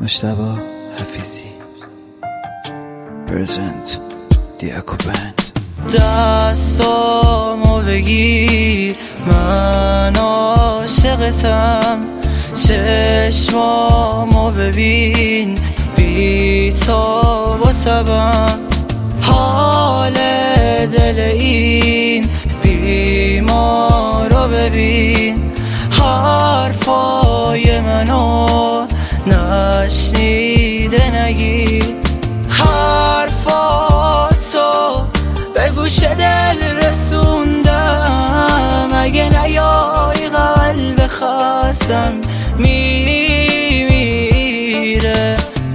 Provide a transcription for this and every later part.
مجتبی حفیظی پرزنت دی اکو بند. دستامو بگیر من عاشقتم، چشمامو ببین بی تو با سبم، حال دل این بیمارو ببین، حرفای منو نشنیده نگیر، حرفاتو به گوش دل رسوندم، اگه نیای قلب خستم میمیره،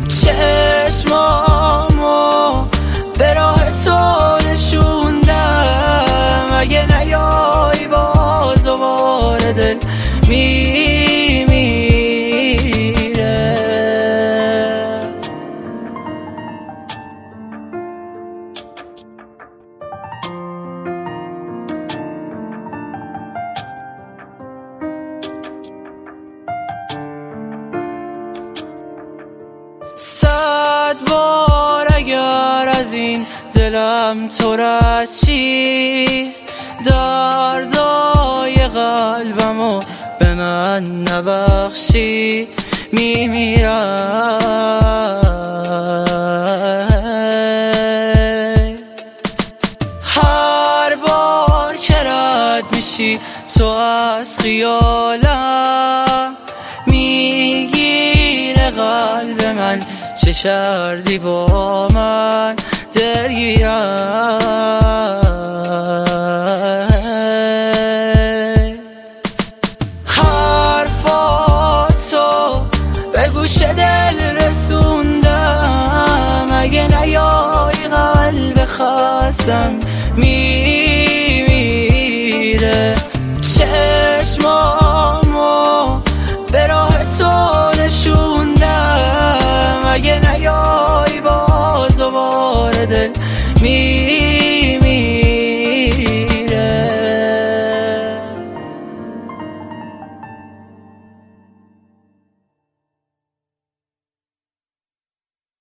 چشمامو به راه تو نشوندم، اگه نیای باز دوباره دل میمیره. صد بار اگر از این دلم تو رد چی، دردای قلبمو به من نبخشی، میمیرم. هر بار که رد میشی تو از خیالم، میگیره قلب من چه کردی با من، درگیرم.